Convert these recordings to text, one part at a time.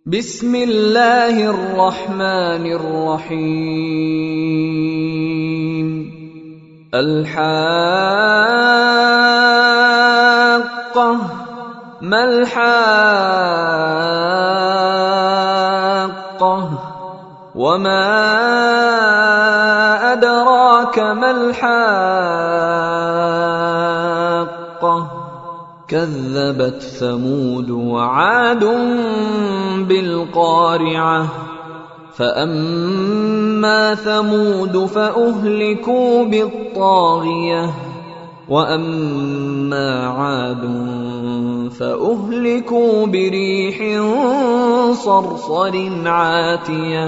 بسم الله الرحمن الرحيم. الحاقة ما الحاقة وما أدراك ما الحاقة كذبت ثمود وعاد بالقارعة فأما ثمود فأهلكوا بالطاغية وأما عاد فأهلكوا بريح صرصر عاتية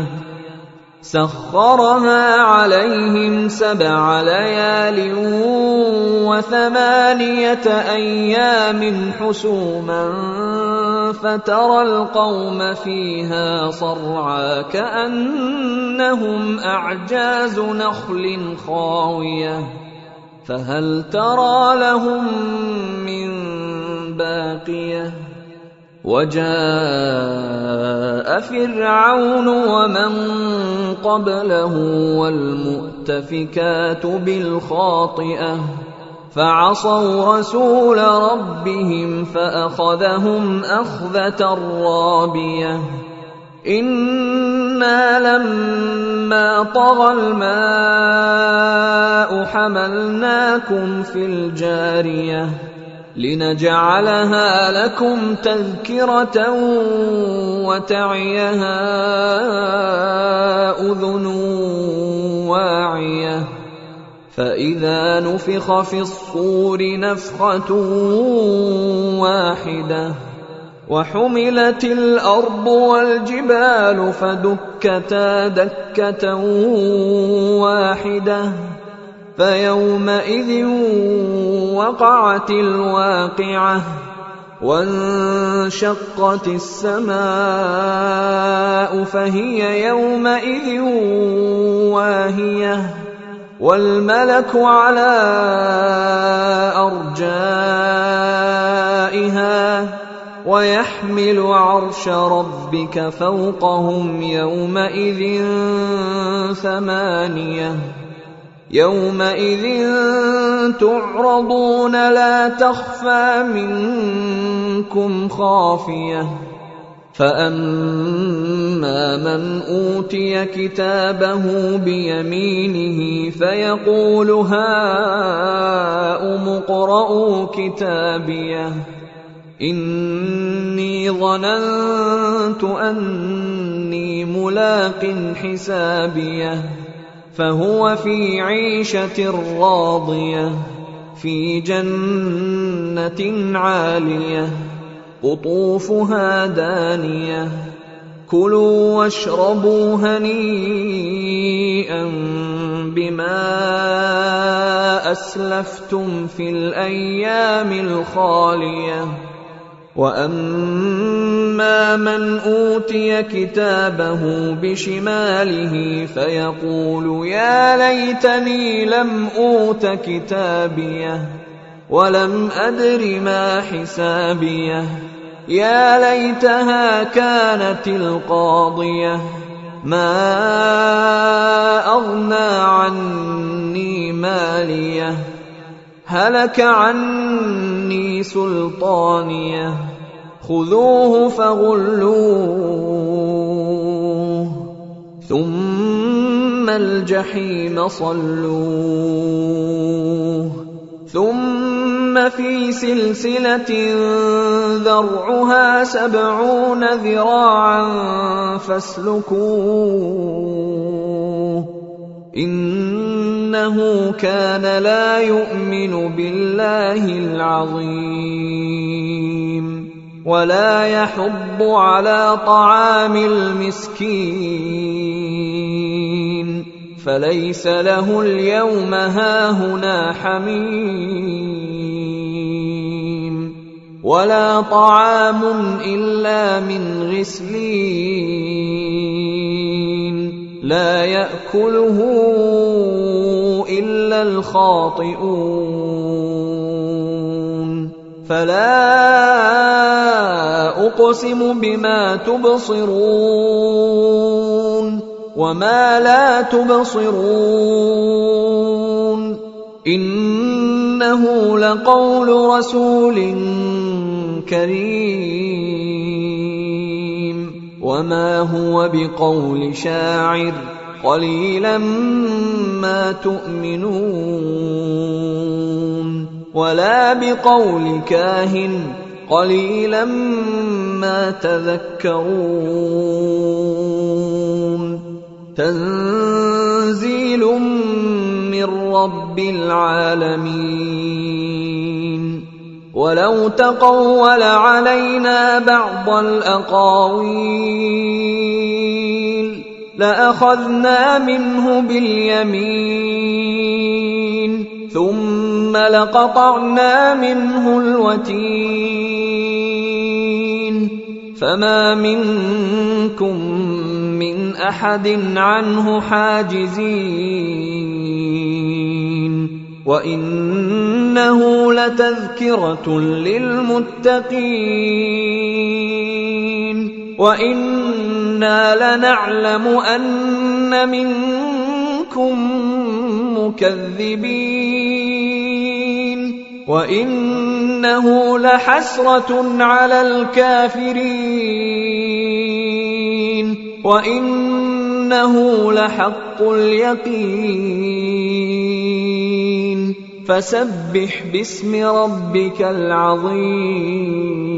سخرها عليهم 7 ليال و8 أيام حسوما فترى القوم فيها صرعى كأنهم أعجاز نخل خاوية فهل ترى لهم من باقية وجاء فرعون ومن قبله والمؤتفكات بالخاطئة فعصوا رسول ربهم فأخذهم أخذة رابية إنا لما طغى الماء حملناكم في الجارية لنجعلها لكم تذكرة وتعيها أذن واعية فإذا نفخ في الصور نفخة واحدة وحملت الأرض والجبال فدكتا دكة واحدة فيومئذ وقعت الواقعة وانشقت السماء فهي يومئذ واهية والملك على أرجائها ويحمل عرش ربك فوقهم يومئذ 8 يومئذ تعرضون لا تخفى منكم خافية فأما من أوتي كتابه بيمينه فيقول هاؤم اقرءوا كتابيه إني ظننت أني ملاق حسابيه فهو في عيشة راضية في جنة عالية قطوفها دانية كلوا واشربوا هنيئا بما أسلفتم في الأيام الخالية وأما من أوتي كتابه بشماله فيقول يا ليتني لم أوت كتابيه ولم أدر ما حسابيه يا ليتها كانت القاضية ما أغنى عني ماليه هلك عني سلطانيه خذوه فغلوه ثم الجحيم صلوه ثم في سلسلة ذرعها 70 ذراعا فاسلكوه إنه كان لا يؤمن بالله العظيم ولا يحض على طعام المسكين فليس له اليوم هاهنا حميم ولا طعام إلا من غسلين لا يأكله إلا الخاطئون فلا أقسم بما تبصرون وما لا تبصرون إنه لقول رسول كريم وما هو بقول شاعر قليلا ما تؤمنون ولا بقول كاهن قليلا ما تذكرون تنزيل من رب العالمين ولو تقول علينا بعض الأقاويل لأخذنا منه باليمين ثم لقطعنا منه الوتين فما منكم من أحد عنه حاجزين وإنه لتذكرة للمتقين وإنا لنعلم أن منكم مكذبين وإنه لحسرة على الكافرين وإنه لحق اليقين فسبح باسم ربك العظيم